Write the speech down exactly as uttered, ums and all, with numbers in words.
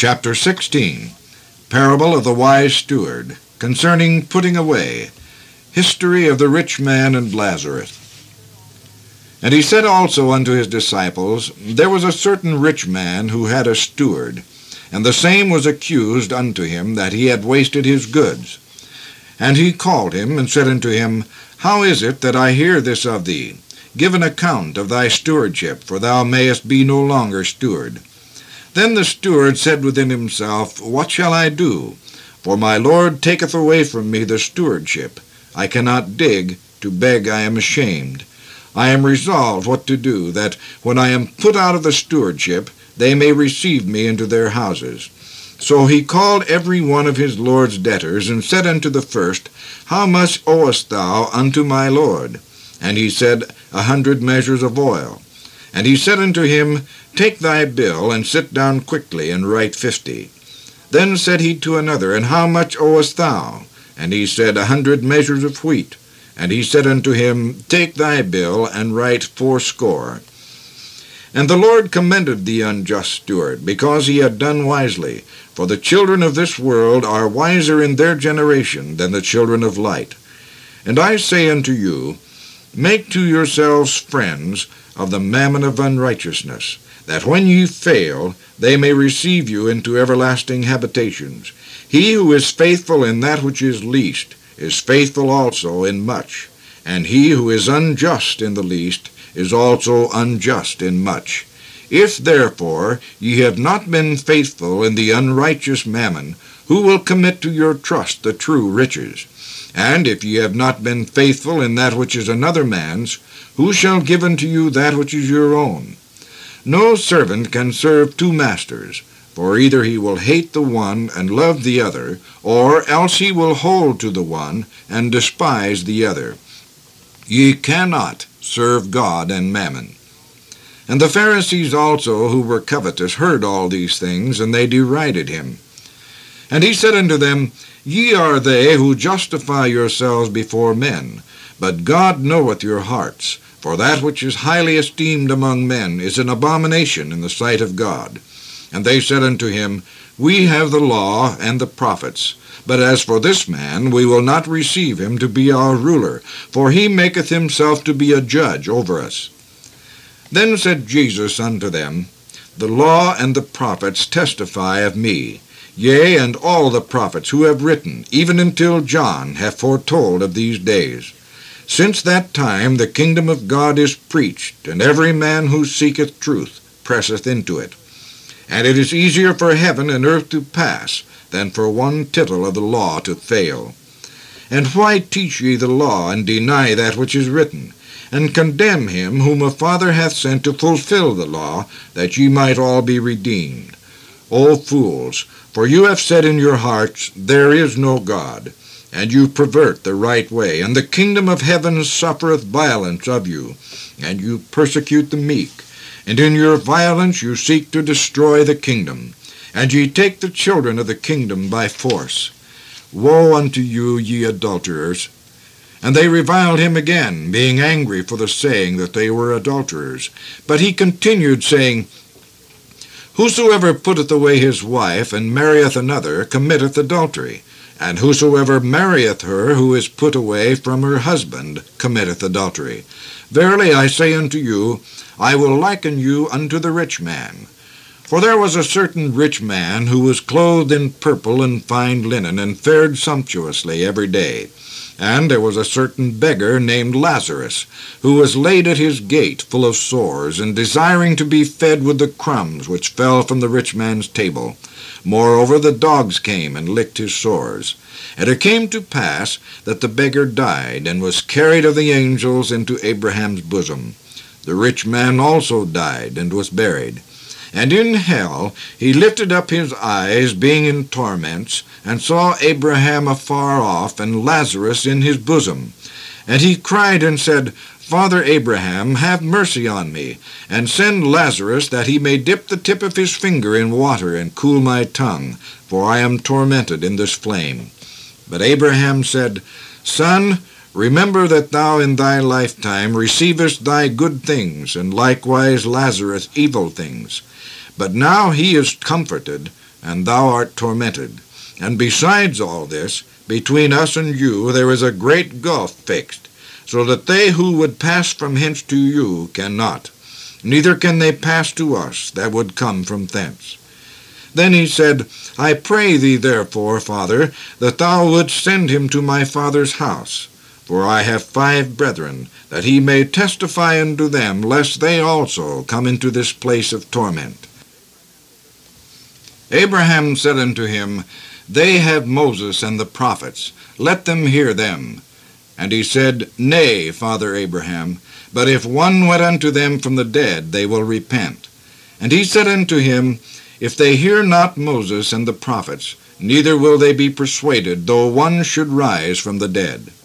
Chapter sixteen, Parable of the Wise Steward, concerning putting away, history of the rich man and Lazarus. And he said also unto his disciples, There was a certain rich man who had a steward, and the same was accused unto him that he had wasted his goods. And he called him, and said unto him, How is it that I hear this of thee? Give an account of thy stewardship, for thou mayest be no longer steward. Then the steward said within himself, What shall I do? For my Lord taketh away from me the stewardship. I cannot dig, to beg I am ashamed. I am resolved what to do, that when I am put out of the stewardship, they may receive me into their houses. So he called every one of his Lord's debtors, and said unto the first, How much owest thou unto my Lord? And he said, A hundred measures of oil. And he said unto him, Take thy bill, and sit down quickly, and write fifty. Then said he to another, And how much owest thou? And he said, A hundred measures of wheat. And he said unto him, Take thy bill, and write fourscore. And the Lord commended the unjust steward, because he had done wisely. For the children of this world are wiser in their generation than the children of light. And I say unto you, Make to yourselves friends of the mammon of unrighteousness, that when ye fail, they may receive you into everlasting habitations. He who is faithful in that which is least is faithful also in much, and he who is unjust in the least is also unjust in much. If therefore ye have not been faithful in the unrighteous mammon, who will commit to your trust the true riches? And if ye have not been faithful in that which is another man's, who shall give unto you that which is your own? No servant can serve two masters, for either he will hate the one and love the other, or else he will hold to the one and despise the other. Ye cannot serve God and mammon. And the Pharisees also, who were covetous, heard all these things, and they derided him. And he said unto them, Ye are they who justify yourselves before men, but God knoweth your hearts, for that which is highly esteemed among men is an abomination in the sight of God. And they said unto him, We have the law and the prophets, but as for this man, we will not receive him to be our ruler, for he maketh himself to be a judge over us. Then said Jesus unto them, The law and the prophets testify of me. Yea, and all the prophets who have written, even until John, have foretold of these days. Since that time the kingdom of God is preached, and every man who seeketh truth presseth into it. And it is easier for heaven and earth to pass than for one tittle of the law to fail. And why teach ye the law, and deny that which is written, and condemn him whom a Father hath sent to fulfill the law, that ye might all be redeemed? O fools, for you have said in your hearts, There is no God. And you pervert the right way, and the kingdom of heaven suffereth violence of you, and you persecute the meek. And in your violence you seek to destroy the kingdom, and ye take the children of the kingdom by force. Woe unto you, ye adulterers! And they reviled him again, being angry for the saying that they were adulterers. But he continued, saying, Whosoever putteth away his wife, and marrieth another, committeth adultery. And whosoever marrieth her who is put away from her husband committeth adultery. Verily I say unto you, I will liken you unto the rich man. For there was a certain rich man who was clothed in purple and fine linen, and fared sumptuously every day. And there was a certain beggar named Lazarus, who was laid at his gate, full of sores, and desiring to be fed with the crumbs which fell from the rich man's table. Moreover, the dogs came and licked his sores. And it came to pass that the beggar died, and was carried of the angels into Abraham's bosom. The rich man also died, and was buried. And in hell he lifted up his eyes, being in torments, and saw Abraham afar off, and Lazarus in his bosom. And he cried and said, Father Abraham, have mercy on me, and send Lazarus, that he may dip the tip of his finger in water, and cool my tongue, for I am tormented in this flame. But Abraham said, Son, remember that thou in thy lifetime receivest thy good things, and likewise Lazarus evil things. But now he is comforted, and thou art tormented. And besides all this, between us and you there is a great gulf fixed, so that they who would pass from hence to you cannot, neither can they pass to us that would come from thence. Then he said, I pray thee therefore, Father, that thou wouldst send him to my father's house. For I have five brethren, that he may testify unto them, lest they also come into this place of torment. Abraham said unto him, They have Moses and the prophets, let them hear them. And he said, Nay, Father Abraham, but if one went unto them from the dead, they will repent. And he said unto him, If they hear not Moses and the prophets, neither will they be persuaded, though one should rise from the dead.